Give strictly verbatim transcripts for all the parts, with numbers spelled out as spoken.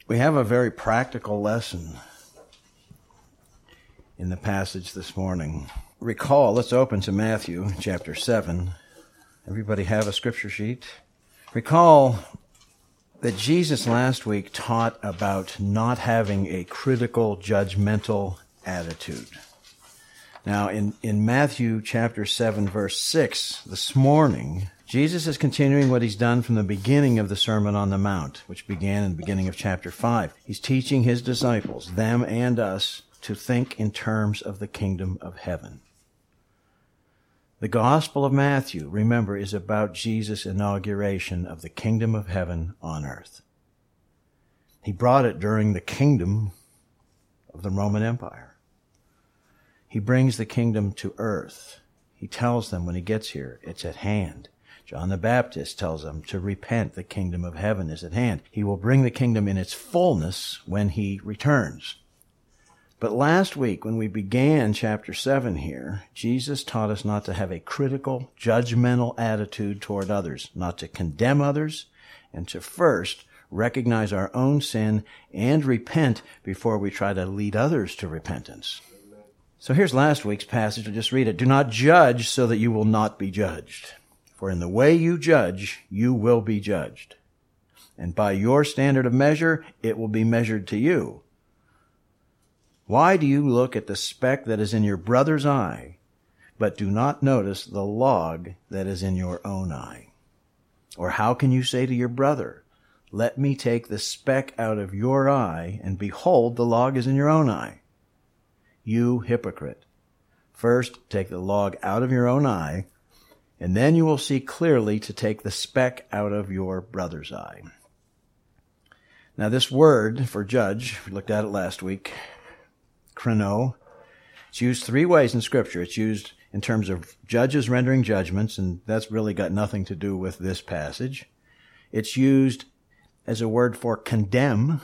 We have a very practical lesson in the passage this morning. Recall, let's open to Matthew chapter seven. Everybody have a scripture sheet? Recall that Jesus last week taught about not having a critical, judgmental attitude. Now, in, in Matthew chapter seven, verse six, this morning, Jesus is continuing what he's done from the beginning of the Sermon on the Mount, which began in the beginning of chapter five. He's teaching his disciples, them and us, to think in terms of the kingdom of heaven. The Gospel of Matthew, remember, is about Jesus' inauguration of the kingdom of heaven on earth. He brought it during the kingdom of the Roman Empire. He brings the kingdom to earth. He tells them when he gets here, it's at hand. John the Baptist tells them to repent, the kingdom of heaven is at hand. He will bring the kingdom in its fullness when he returns. But last week, when we began chapter seven here, Jesus taught us not to have a critical, judgmental attitude toward others, not to condemn others, and to first recognize our own sin and repent before we try to lead others to repentance. Amen. So here's last week's passage. I'll just read it. Do not judge so that you will not be judged. For in the way you judge, you will be judged. And by your standard of measure, it will be measured to you. Why do you look at the speck that is in your brother's eye, but do not notice the log that is in your own eye? Or how can you say to your brother, let me take the speck out of your eye, and behold, the log is in your own eye? You hypocrite! First take the log out of your own eye, and then you will see clearly to take the speck out of your brother's eye. Now this word for judge, we looked at it last week, krino, it's used three ways in Scripture. It's used in terms of judges rendering judgments, and that's really got nothing to do with this passage. It's used as a word for condemn,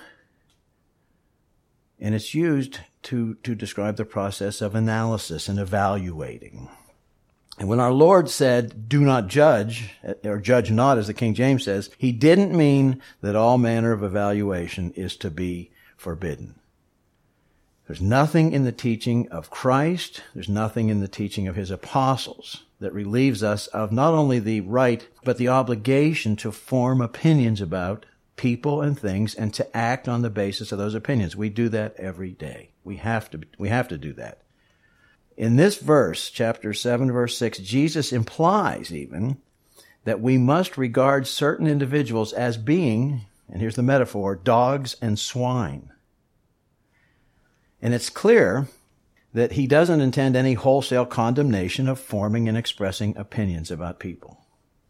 and it's used to, to describe the process of analysis and evaluating. And when our Lord said, do not judge, or judge not, as the King James says, he didn't mean that all manner of evaluation is to be forbidden. There's nothing in the teaching of Christ, there's nothing in the teaching of his apostles that relieves us of not only the right, but the obligation to form opinions about people and things and to act on the basis of those opinions. We do that every day. We have to, we have to do that. In this verse, chapter seven, verse six, Jesus implies even that we must regard certain individuals as being, and here's the metaphor, dogs and swine. And it's clear that he doesn't intend any wholesale condemnation of forming and expressing opinions about people.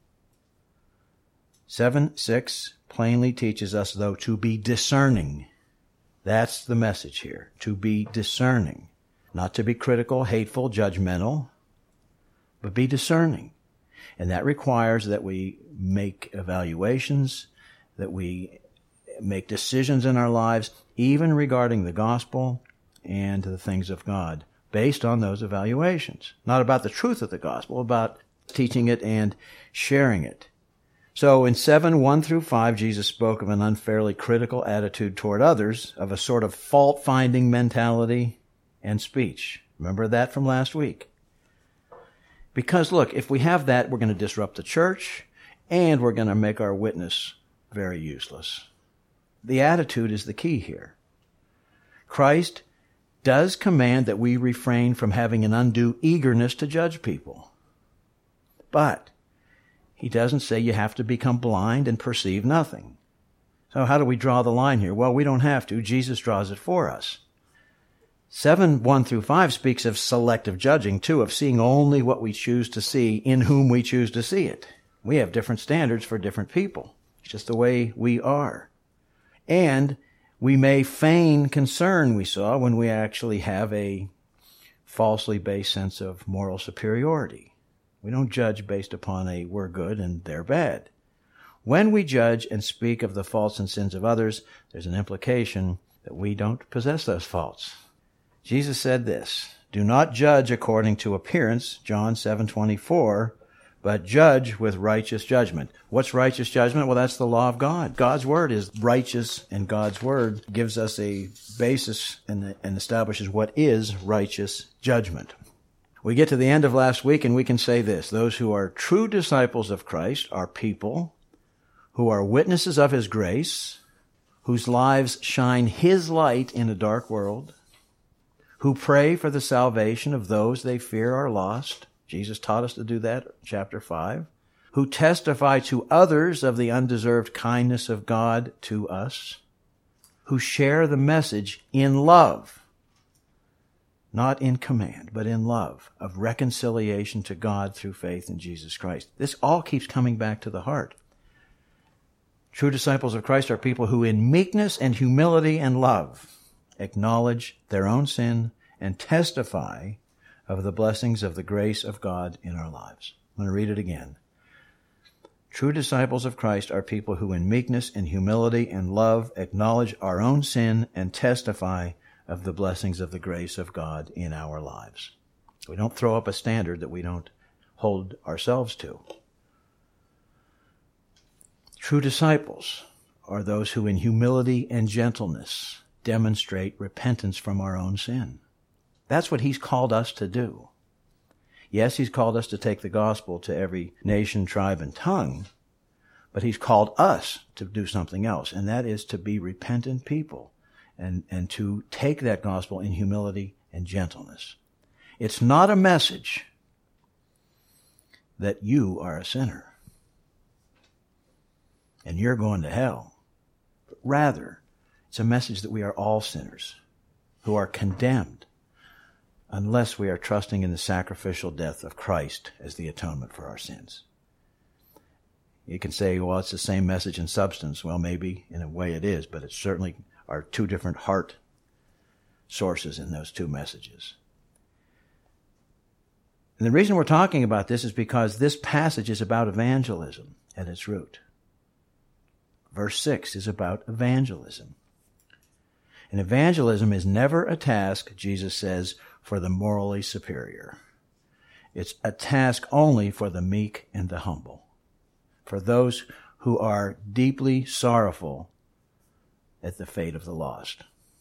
seven six plainly teaches us, though, to be discerning. That's the message here, to be discerning. Not to be critical, hateful, judgmental, but be discerning. And that requires that we make evaluations, that we make decisions in our lives, even regarding the gospel and the things of God, based on those evaluations. Not about the truth of the gospel, about teaching it and sharing it. So in seven, one through five, Jesus spoke of an unfairly critical attitude toward others, of a sort of fault-finding mentality and speech. Remember that from last week? Because look, if we have that, we're going to disrupt the church, and we're going to make our witness very useless. The attitude is the key here. Christ does command that we refrain from having an undue eagerness to judge people. But he doesn't say you have to become blind and perceive nothing. So how do we draw the line here? Well, we don't have to. Jesus draws it for us. seven, one through five speaks of selective judging, too, of seeing only what we choose to see in whom we choose to see it. We have different standards for different people. It's just the way we are. And we may feign concern, we saw, when we actually have a falsely based sense of moral superiority. We don't judge based upon a we're good and they're bad. When we judge and speak of the faults and sins of others, there's an implication that we don't possess those faults. Jesus said this, do not judge according to appearance, John seven twenty-four, but judge with righteous judgment. What's righteous judgment? Well, that's the law of God. God's word is righteous, and God's word gives us a basis and, and establishes what is righteous judgment. We get to the end of last week and we can say this: those who are true disciples of Christ are people who are witnesses of his grace, whose lives shine his light in a dark world, who pray for the salvation of those they fear are lost. Jesus taught us to do that in chapter five. Who testify to others of the undeserved kindness of God to us. Who share the message in love, not in command, but in love, of reconciliation to God through faith in Jesus Christ. This all keeps coming back to the heart. True disciples of Christ are people who in meekness and humility and love acknowledge their own sin and testify of the blessings of the grace of God in our lives. I'm going to read it again. True disciples of Christ are people who in meekness and humility and love acknowledge our own sin and testify of the blessings of the grace of God in our lives. We don't throw up a standard that we don't hold ourselves to. True disciples are those who in humility and gentleness demonstrate repentance from our own sin. That's what he's called us to do. Yes, he's called us to take the gospel to every nation, tribe, and tongue, but he's called us to do something else, and that is to be repentant people and, and to take that gospel in humility and gentleness. It's not a message that you are a sinner and you're going to hell, but rather it's a message that we are all sinners who are condemned unless we are trusting in the sacrificial death of Christ as the atonement for our sins. You can say, well, it's the same message in substance. Well, maybe in a way it is, but it certainly are two different heart sources in those two messages. And the reason we're talking about this is because this passage is about evangelism at its root. Verse six is about evangelism. And evangelism is never a task, Jesus says, for the morally superior. It's a task only for the meek and the humble, for those who are deeply sorrowful at the fate of the lost.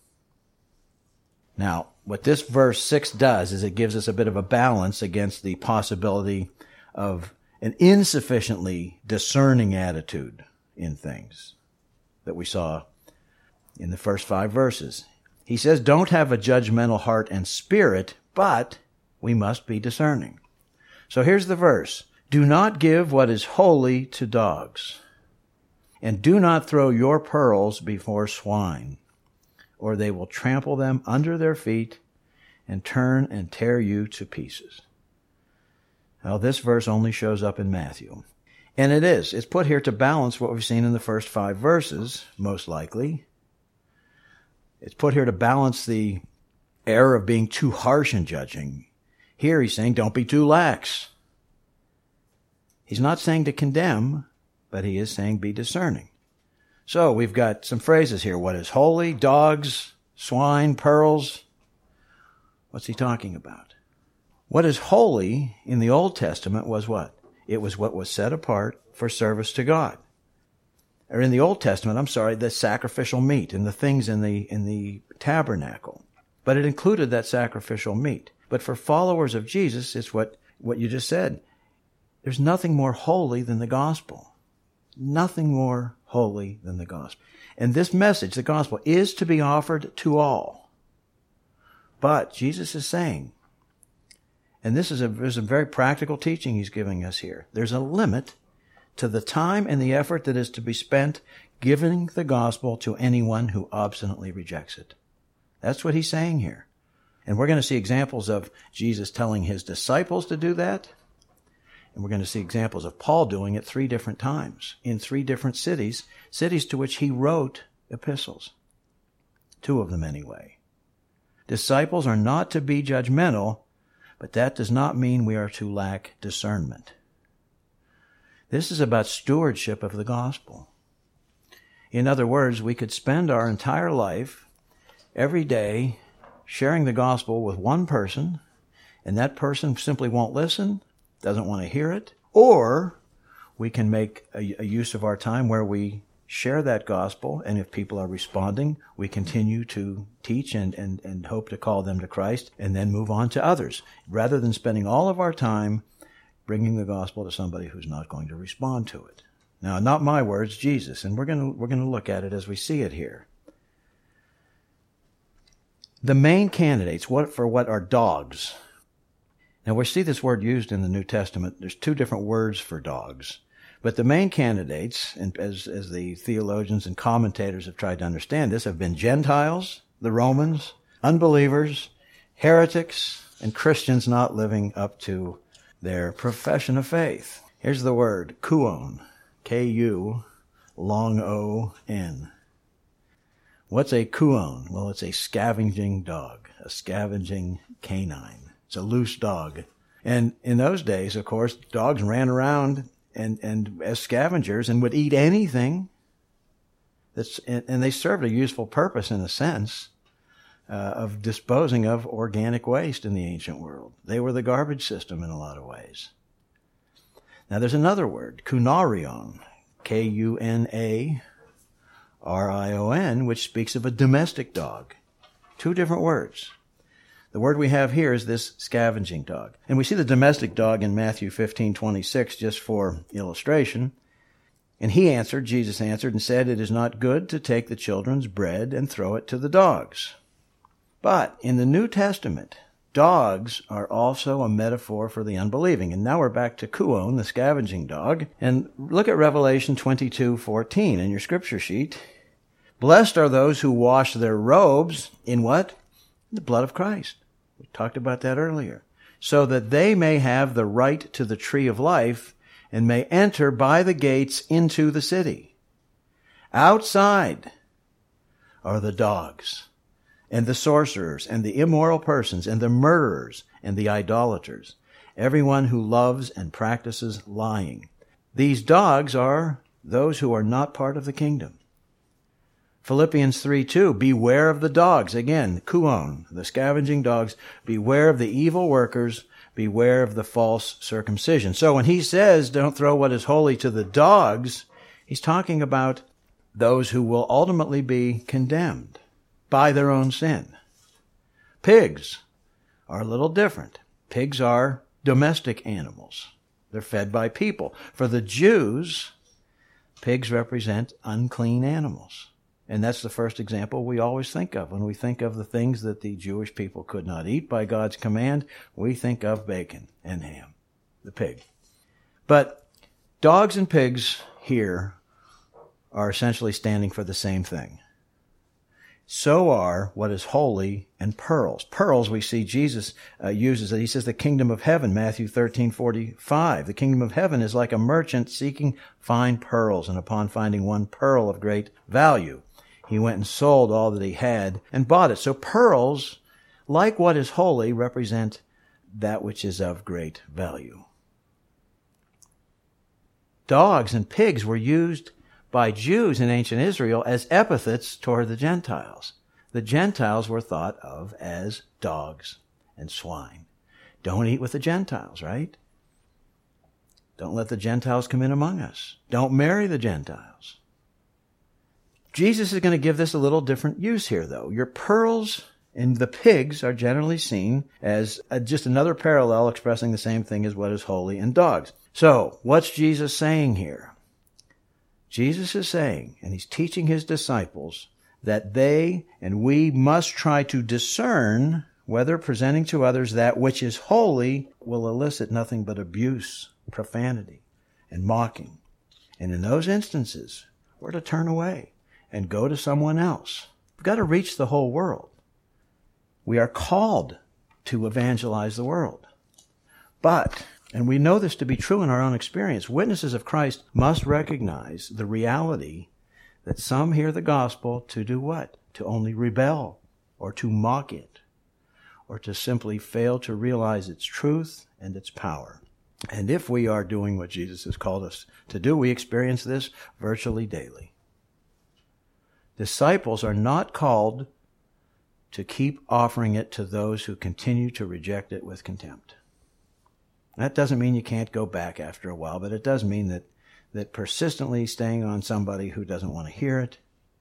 Now, what this verse six does is it gives us a bit of a balance against the possibility of an insufficiently discerning attitude in things that we saw in the first five verses. He says, don't have a judgmental heart and spirit, but we must be discerning. So here's the verse. Do not give what is holy to dogs, and do not throw your pearls before swine, or they will trample them under their feet and turn and tear you to pieces. Now, this verse only shows up in Matthew. And it is. It's put here to balance what we've seen in the first five verses, most likely. It's put here to balance the error of being too harsh in judging. Here he's saying, don't be too lax. He's not saying to condemn, but he is saying be discerning. So we've got some phrases here. What is holy? Dogs, swine, pearls. What's he talking about? What is holy in the Old Testament was what? It was what was set apart for service to God. Or in the Old Testament, I'm sorry, the sacrificial meat and the things in the in the tabernacle. But it included that sacrificial meat. But for followers of Jesus, it's what, what you just said. There's nothing more holy than the gospel. Nothing more holy than the gospel. And this message, the gospel, is to be offered to all. But Jesus is saying, and this is a, there's a very practical teaching he's giving us here. There's a limit to the time and the effort that is to be spent giving the gospel to anyone who obstinately rejects it. That's what he's saying here. And we're going to see examples of Jesus telling his disciples to do that. And we're going to see examples of Paul doing it three different times in three different cities, cities to which he wrote epistles. Two of them anyway. Disciples are not to be judgmental, but that does not mean we are to lack discernment. This is about stewardship of the gospel. In other words, we could spend our entire life, every day, sharing the gospel with one person, and that person simply won't listen, doesn't want to hear it, Or we can make a, a use of our time where we share that gospel, and if people are responding, we continue to teach and, and, and hope to call them to Christ, and then move on to others, rather than spending all of our time bringing the gospel to somebody who's not going to respond to it. Now, not my words, Jesus, and we're going to we're going to look at it as we see it here. The main candidates what for what are dogs. Now, we see this word used in the New Testament. There's two different words for dogs. But the main candidates, and as, as the theologians and commentators have tried to understand this, have been Gentiles, the Romans, unbelievers, heretics, and Christians not living up to their profession of faith. Here's the word, kuon, K U, long O N. What's a kuon? Well, it's a scavenging dog, a scavenging canine. It's a loose dog. And in those days, of course, dogs ran around and, and as scavengers and would eat anything. That's, and, and they served a useful purpose in a sense uh, of disposing of organic waste in the ancient world. They were the garbage system in a lot of ways. Now there's another word, kunarion, K U N A R I O N, which speaks of a domestic dog. Two different words. The word we have here is this scavenging dog. And we see the domestic dog in Matthew fifteen twenty-six just for illustration. And he answered, Jesus answered and said, "It is not good to take the children's bread and throw it to the dogs." But in the New Testament, dogs are also a metaphor for the unbelieving. And now we're back to kuon, the scavenging dog. And look at Revelation twenty-two fourteen in your scripture sheet. Blessed are those who wash their robes in what? The blood of Christ. We talked about that earlier. So that they may have the right to the tree of life and may enter by the gates into the city. Outside are the dogs and the sorcerers and the immoral persons and the murderers and the idolaters, everyone who loves and practices lying. These dogs are those who are not part of the kingdom. Philippians three two, beware of the dogs. Again, kuon, the scavenging dogs. Beware of the evil workers. Beware of the false circumcision. So when he says, don't throw what is holy to the dogs, he's talking about those who will ultimately be condemned by their own sin. Pigs are a little different. Pigs are domestic animals. They're fed by people. For the Jews, pigs represent unclean animals. And that's the first example we always think of. When we think of the things that the Jewish people could not eat by God's command, we think of bacon and ham, the pig. But dogs and pigs here are essentially standing for the same thing. So are what is holy and pearls. Pearls we see Jesus uh, uses it. He says the kingdom of heaven, Matthew thirteen forty-five. The kingdom of heaven is like a merchant seeking fine pearls, and upon finding one pearl of great value, he went and sold all that he had and bought it. So pearls, like what is holy, represent that which is of great value. Dogs and pigs were used by Jews in ancient Israel as epithets toward the Gentiles. The Gentiles were thought of as dogs and swine. Don't eat with the Gentiles, right? Don't let the Gentiles come in among us. Don't marry the Gentiles. Jesus is going to give this a little different use here, though. Your pearls and the pigs are generally seen as a, just another parallel expressing the same thing as what is holy in dogs. So, what's Jesus saying here? Jesus is saying, and he's teaching his disciples, that they and we must try to discern whether presenting to others that which is holy will elicit nothing but abuse, profanity, and mocking. And in those instances, we're to turn away and go to someone else. We've got to reach the whole world. We are called to evangelize the world. But, and we know this to be true in our own experience, witnesses of Christ must recognize the reality that some hear the gospel to do what? To only rebel, or to mock it, or to simply fail to realize its truth and its power. And if we are doing what Jesus has called us to do, we experience this virtually daily. Disciples are not called to keep offering it to those who continue to reject it with contempt. That doesn't mean you can't go back after a while, but it does mean that, that persistently staying on somebody who doesn't want to hear it,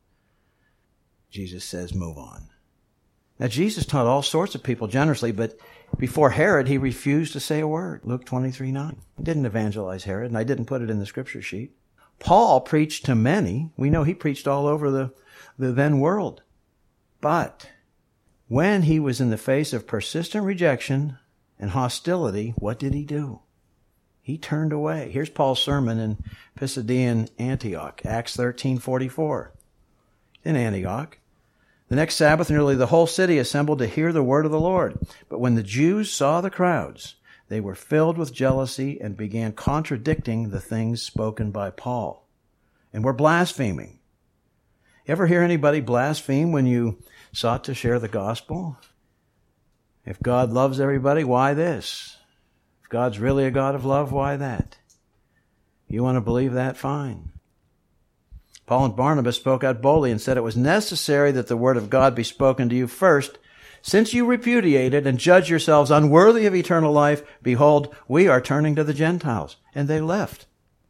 Jesus says, move on. Now, Jesus taught all sorts of people generously, but before Herod, he refused to say a word. Luke twenty-three nine. He didn't evangelize Herod, and I didn't put it in the scripture sheet. Paul preached to many. We know he preached all over the, the then world. But when he was in the face of persistent rejection and hostility, what did he do? He turned away. Here's Paul's sermon in Pisidian Antioch, Acts thirteen forty-four. In Antioch, the next Sabbath, nearly the whole city assembled to hear the word of the Lord. But when the Jews saw the crowds, they were filled with jealousy and began contradicting the things spoken by Paul, and were blaspheming. Ever hear anybody blaspheme when you sought to share the gospel? If God loves everybody, why this? If God's really a God of love, why that? You want to believe that? Fine. Paul and Barnabas spoke out boldly and said it was necessary that the word of God be spoken to you first. Since you repudiated and judge yourselves unworthy of eternal life, behold, we are turning to the Gentiles. And they left.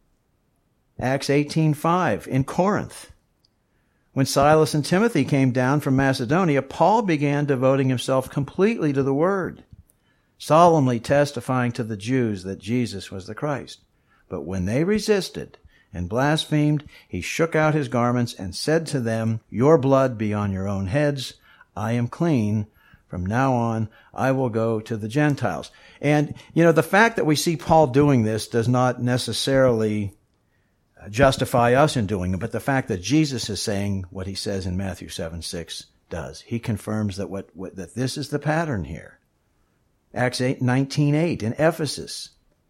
Acts eighteen five, in Corinth. When Silas and Timothy came down from Macedonia, Paul began devoting himself completely to the word, solemnly testifying to the Jews that Jesus was the Christ. But when they resisted and blasphemed, he shook out his garments and said to them, your blood be on your own heads. I am clean. From now on, I will go to the Gentiles. And, you know, the fact that we see Paul doing this does not necessarily justify us in doing it, but the fact that Jesus is saying what he says in Matthew seven six does. He confirms that what, what that this is the pattern here. Acts nineteen eight in Ephesus.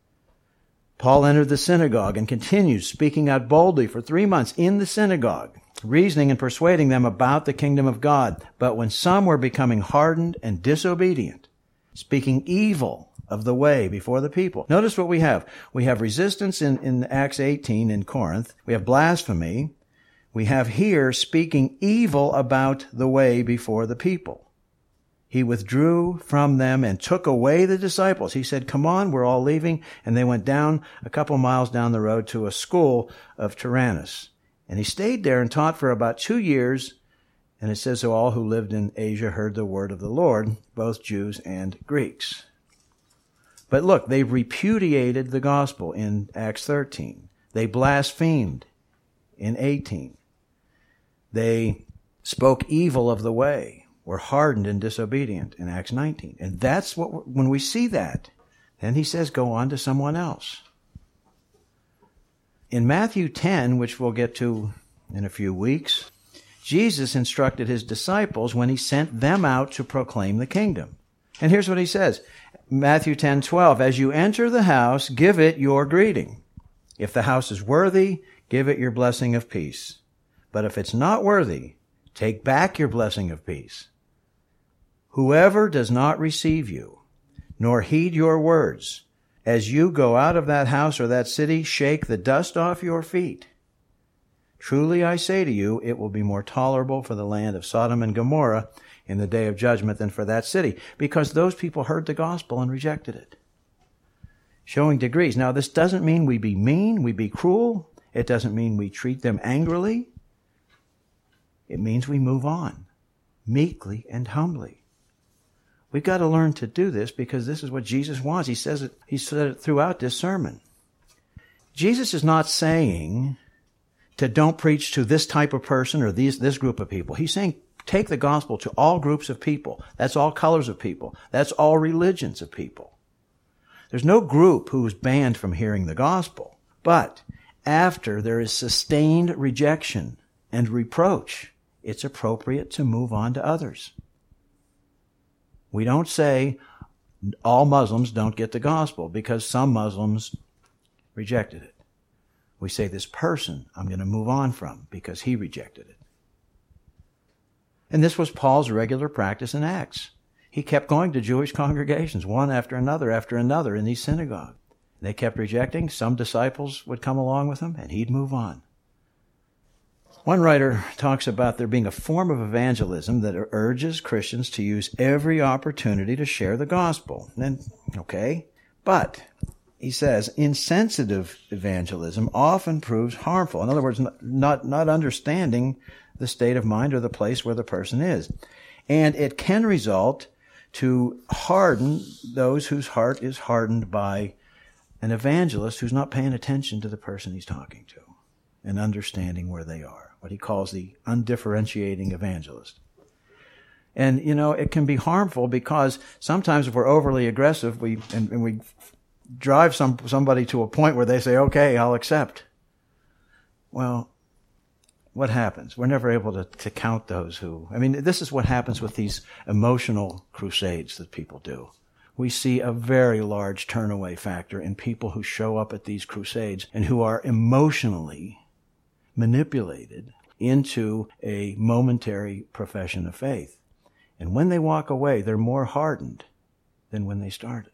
Paul entered the synagogue and continued speaking out boldly for three months in the synagogue, reasoning and persuading them about the kingdom of God. But when some were becoming hardened and disobedient, speaking evil of the way before the people. Notice what we have. We have resistance in, in Acts eighteen in Corinth. We have blasphemy. We have here speaking evil about the way before the people. He withdrew from them and took away the disciples. He said, come on, we're all leaving. And they went down a couple miles down the road to a school of Tyrannus. And he stayed there and taught for about two years. And it says, so all who lived in Asia heard the word of the Lord, both Jews and Greeks. But look, they repudiated the gospel in Acts thirteen. They blasphemed in eighteen. They spoke evil of the way, were hardened and disobedient in Acts nineteen. And that's what, when we see that, then he says, go on to someone else. In Matthew ten, which we'll get to in a few weeks, Jesus instructed his disciples when he sent them out to proclaim the kingdom. And here's what he says. Matthew ten twelve, as you enter the house, give it your greeting. If the house is worthy, give it your blessing of peace. But if it's not worthy, take back your blessing of peace. Whoever does not receive you, nor heed your words, as you go out of that house or that city, shake the dust off your feet. Truly I say to you, it will be more tolerable for the land of Sodom and Gomorrah in the day of judgment than for that city, because those people heard the gospel and rejected it. Showing degrees. Now, this doesn't mean we be mean, we be cruel. It doesn't mean we treat them angrily. It means we move on, meekly and humbly. We've got to learn to do this because this is what Jesus wants. He says it, he said it throughout this sermon. Jesus is not saying to don't preach to this type of person or these, this group of people. He's saying take the gospel to all groups of people. That's all colors of people. That's all religions of people. There's no group who is banned from hearing the gospel. But after there is sustained rejection and reproach, it's appropriate to move on to others. We don't say all Muslims don't get the gospel because some Muslims rejected it. We say this person I'm going to move on from because he rejected it. And this was Paul's regular practice in Acts. He kept going to Jewish congregations, one after another after another in these synagogues. They kept rejecting. Some disciples would come along with him, and he'd move on. One writer talks about there being a form of evangelism that urges Christians to use every opportunity to share the gospel. And, okay, But, he says, insensitive evangelism often proves harmful. In other words, not, not understanding the state of mind or the place where the person is. And it can result to harden those whose heart is hardened by an evangelist who's not paying attention to the person he's talking to and understanding where they are, what he calls the undifferentiating evangelist. And, you know, it can be harmful because sometimes if we're overly aggressive, we and, and we drive some somebody to a point where they say, okay, I'll accept. Well, what happens? We're never able to, to count those who... I mean, this is what happens with these emotional crusades that people do. We see a very large turnaway factor in people who show up at these crusades and who are emotionally manipulated into a momentary profession of faith. And when they walk away, they're more hardened than when they started.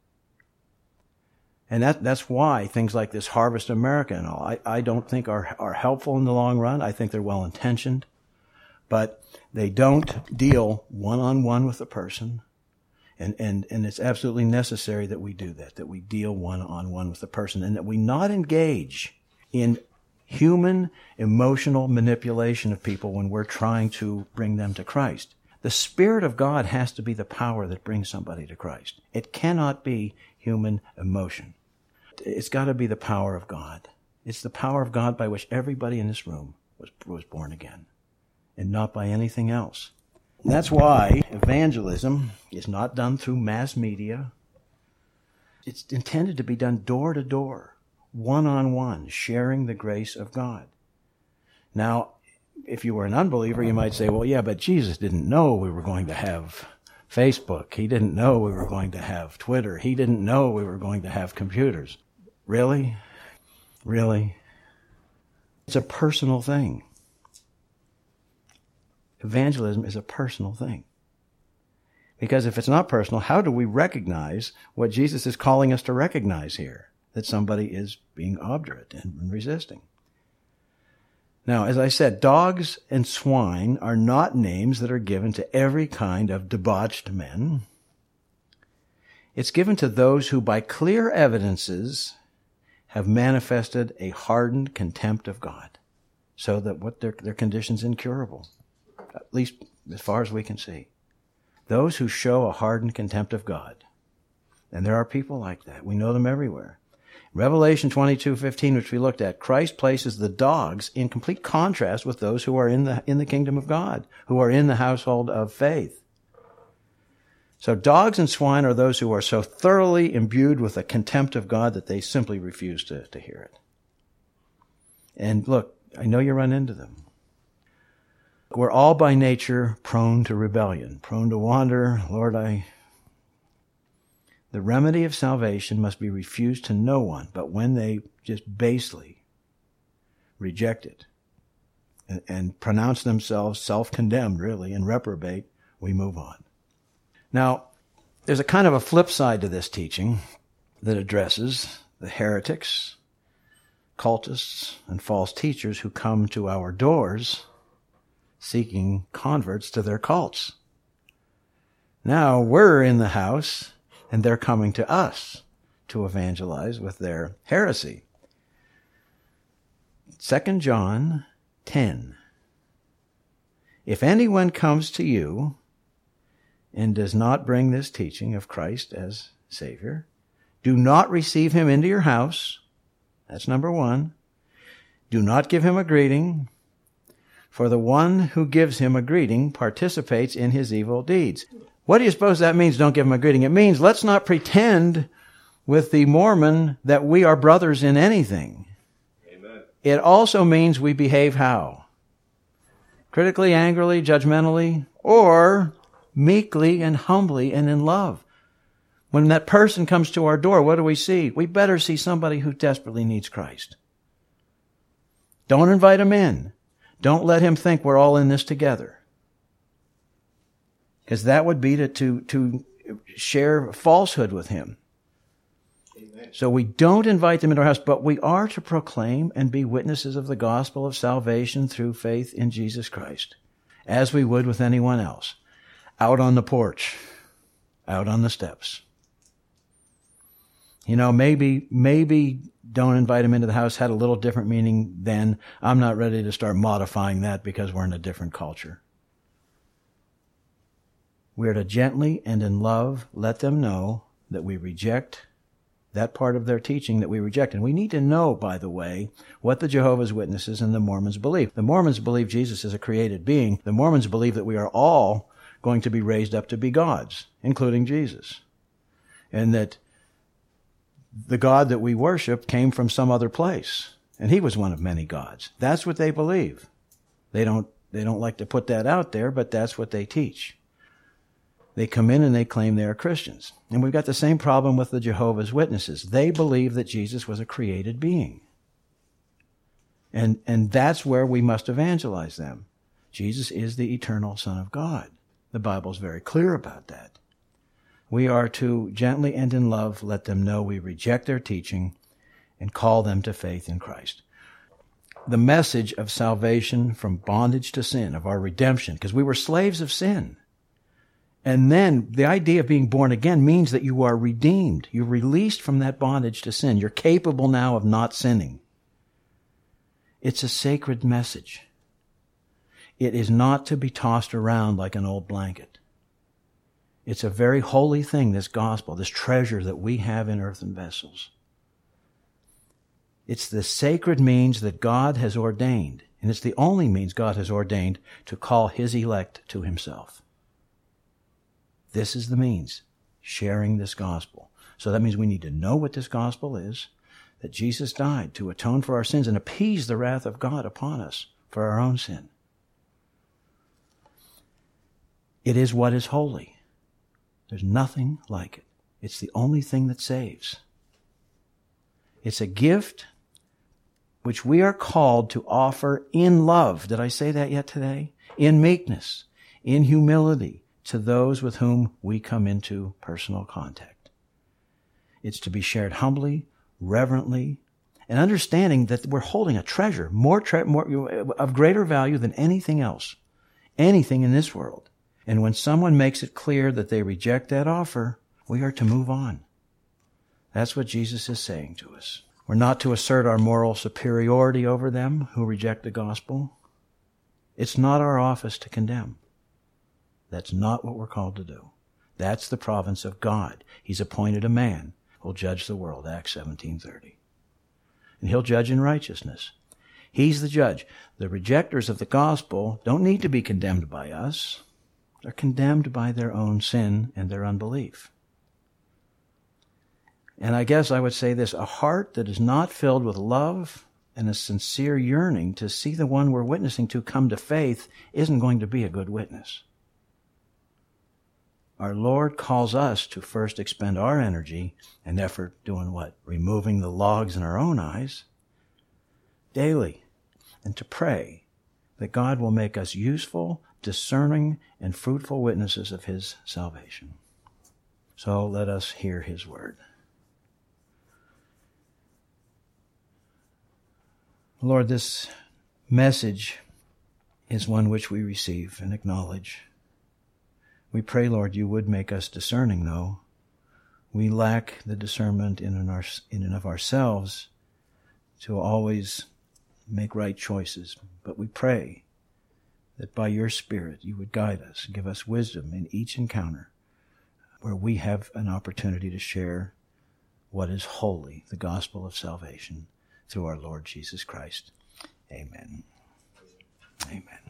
And that, that's why things like this Harvest America and all, I, I don't think are, are helpful in the long run. I think they're well-intentioned, but they don't deal one-on-one with the person. And, and, and it's absolutely necessary that we do that, that we deal one-on-one with the person and that we not engage in human emotional manipulation of people when we're trying to bring them to Christ. The Spirit of God has to be the power that brings somebody to Christ. It cannot be human emotion. It's got to be the power of God. It's the power of God by which everybody in this room was, was born again, and not by anything else. And that's why evangelism is not done through mass media. It's intended to be done door to door, one-on-one, sharing the grace of God. Now, if you were an unbeliever, you might say, well, yeah, but Jesus didn't know we were going to have Facebook. He didn't know we were going to have Twitter. He didn't know we were going to have computers. Really? Really? It's a personal thing. Evangelism is a personal thing. Because if it's not personal, how do we recognize what Jesus is calling us to recognize here? That somebody is being obdurate and resisting. Now, as I said, dogs and swine are not names that are given to every kind of debauched men. It's given to those who, by clear evidences, have manifested a hardened contempt of God, so that what their, their condition's incurable, at least as far as we can see. Those who show a hardened contempt of God. And there are people like that. We know them everywhere. Revelation twenty-two fifteen, which we looked at, Christ places the dogs in complete contrast with those who are in the in the kingdom of God, who are in the household of faith. So dogs and swine are those who are so thoroughly imbued with a contempt of God that they simply refuse to, to hear it. And look, I know you run into them. We're all by nature prone to rebellion, prone to wander. Lord, I... The remedy of salvation must be refused to no one, but when they just basely reject it and, and pronounce themselves self-condemned, really, and reprobate, we move on. Now, there's a kind of a flip side to this teaching that addresses the heretics, cultists, and false teachers who come to our doors seeking converts to their cults. Now, we're in the house, and they're coming to us to evangelize with their heresy. Second John ten. If anyone comes to you and does not bring this teaching of Christ as Savior, do not receive him into your house. That's number one. Do not give him a greeting, for the one who gives him a greeting participates in his evil deeds. What do you suppose that means, don't give him a greeting? It means let's not pretend with the Mormon that we are brothers in anything. Amen. It also means we behave how? Critically, angrily, judgmentally, or meekly and humbly and in love. When that person comes to our door, what do we see? We better see somebody who desperately needs Christ. Don't invite him in. Don't let him think we're all in this together. Because that would be to, to, to share falsehood with him. Amen. So we don't invite them into our house, but we are to proclaim and be witnesses of the gospel of salvation through faith in Jesus Christ, as we would with anyone else. Out on the porch, out on the steps. You know, maybe, maybe don't invite him into the house had a little different meaning then. I'm not ready to start modifying that because we're in a different culture. We're to gently and in love let them know that we reject that part of their teaching that we reject. And we need to know, by the way, what the Jehovah's Witnesses and the Mormons believe. The Mormons believe Jesus is a created being. The Mormons believe that we are all going to be raised up to be gods, including Jesus. And that the God that we worship came from some other place. And he was one of many gods. That's what they believe. They don't, they don't like to put that out there, but that's what they teach. They come in and they claim they are Christians. And we've got the same problem with the Jehovah's Witnesses. They believe that Jesus was a created being. And, and that's where we must evangelize them. Jesus is the eternal Son of God. The Bible's very clear about that. We are to gently and in love let them know we reject their teaching and call them to faith in Christ. The message of salvation from bondage to sin, of our redemption, because we were slaves of sin. And then the idea of being born again means that you are redeemed. You're released from that bondage to sin. You're capable now of not sinning. It's a sacred message. It is not to be tossed around like an old blanket. It's a very holy thing, this gospel, this treasure that we have in earthen vessels. It's the sacred means that God has ordained, and it's the only means God has ordained to call his elect to himself. This is the means, sharing this gospel. So that means we need to know what this gospel is, that Jesus died to atone for our sins and appease the wrath of God upon us for our own sin. It is what is holy. There's nothing like it. It's the only thing that saves. It's a gift which we are called to offer in love. Did I say that yet today? In meekness, in humility, to those with whom we come into personal contact. It's to be shared humbly, reverently, and understanding that we're holding a treasure more, tre- more of greater value than anything else, anything in this world. And when someone makes it clear that they reject that offer, we are to move on. That's what Jesus is saying to us. We're not to assert our moral superiority over them who reject the gospel. It's not our office to condemn. That's not what we're called to do. That's the province of God. He's appointed a man who will judge the world, Acts seventeen thirty. And he'll judge in righteousness. He's the judge. The rejectors of the gospel don't need to be condemned by us. They're condemned by their own sin and their unbelief. And I guess I would say this, a heart that is not filled with love and a sincere yearning to see the one we're witnessing to come to faith isn't going to be a good witness. Our Lord calls us to first expend our energy and effort doing what? Removing the logs in our own eyes daily, and to pray that God will make us useful, discerning, and fruitful witnesses of his salvation. So let us hear his word. Lord, this message is one which we receive and acknowledge. We pray, Lord, you would make us discerning, though. We lack the discernment in and, our, in and of ourselves to always make right choices. But we pray that by your Spirit you would guide us, give us wisdom in each encounter where we have an opportunity to share what is holy, the gospel of salvation, through our Lord Jesus Christ. Amen. Amen.